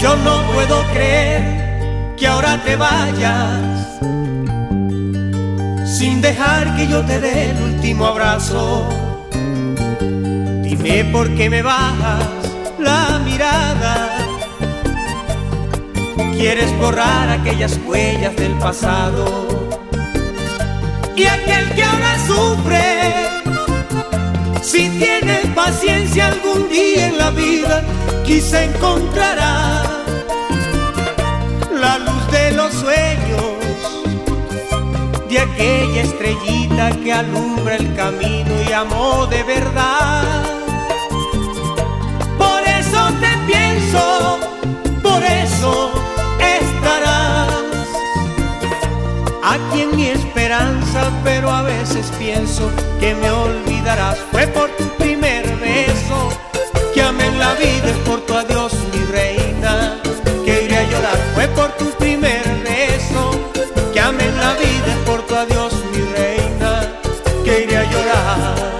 Yo no puedo creer que ahora te vayas sin dejar que yo te dé el último abrazo. Dime por qué me bajas la mirada. Quieres borrar aquellas huellas del pasado. Y aquel que ahora sufre, si tiene paciencia algún día en la vida, quizá encontrará la luz de los sueños, de aquella estrellita que alumbra el camino y amó de verdad. Por eso te pienso, por eso estarás aquí en mi esperanza, pero a veces pienso que me olvidarás. Fue por tu primer beso que amé en la vida, es por tu adiós, mi reina, que iré a llorar. Fue por tu primer beso que amé en la vida, es por tu adiós, mi reina, que iré a llorar.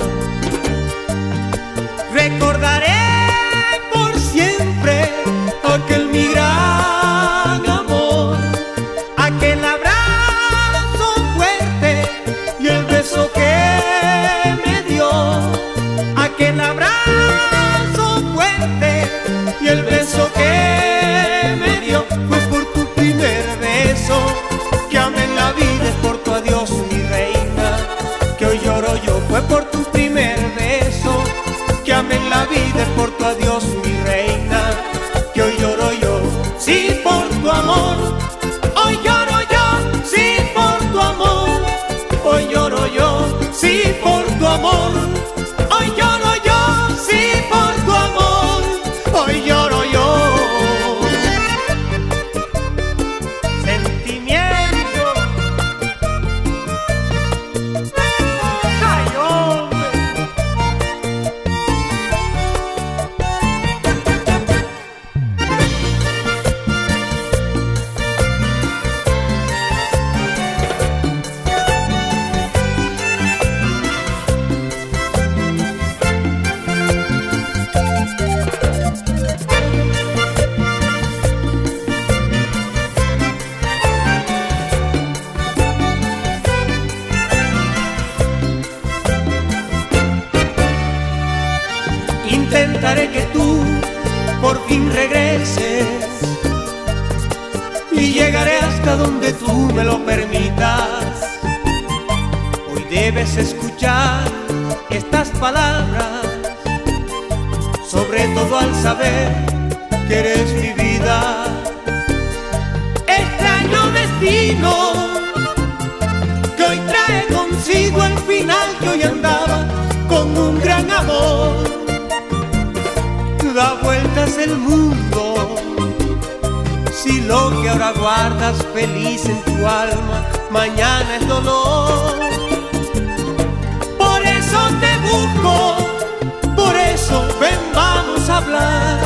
Recordaré por siempre aquel mi gran amor, aquel abrazo fuerte y el beso que me dio, aquel abrazo fuerte y el beso que me dio. Fue por tu primer beso que amé en la vida, es por tu adiós, mi reina, que hoy lloro yo. Fue por tu primer beso que amé en la vida, es por tu adiós, mi reina, que hoy lloro yo. Sí, por tu amor, hoy lloro yo. Sí, por tu amor, hoy lloro yo. Sí, por tu amor, hoy lloro yo. Sí, por tu amor, hoy lloro yo. Sentimiento. Ay, hombre. Intentaré que tú por fin regreses y llegaré hasta donde tú me lo permitas. Hoy debes escuchar estas palabras, sobre todo al saber que eres mi vida. Extraño destino que hoy trae consigo el final, que hoy andaba con un gran amor. Da vueltas el mundo, si lo que ahora guardas feliz en tu alma, mañana es dolor. Por eso te busco, por eso ven, vamos a hablar.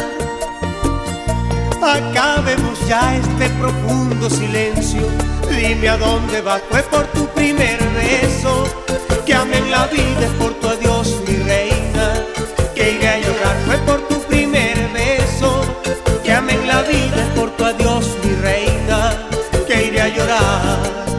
Acabemos ya este profundo silencio. Dime a dónde vas. Fue por tu primer beso que amé en la vida, es por tu adiós, mi reina, que iré a llorar. Fue por tu primer beso que amé en la vida, es por tu adiós, mi reina, que iré a llorar.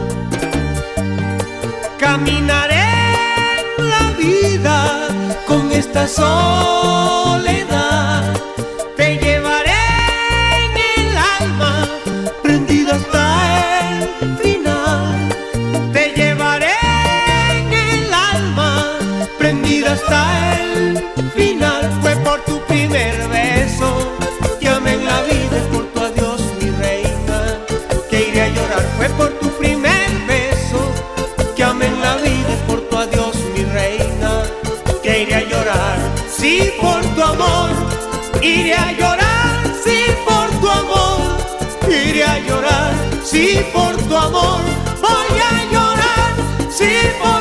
Caminaré en la vida con esta soledad, te llevaré en el alma prendida hasta el final, te llevaré en el alma prendida hasta el final. Fue por tu primer beso que amé en la vida, es por tu adiós, mi reina, que iré a llorar. Fue por tu primer beso que amé en la vida, es por tu adiós, mi reina, que iré a llorar. Sí, por tu amor, iré a llorar. Sí, por tu amor, iré a llorar. Sí, por tu amor, voy a llorar. Sí, por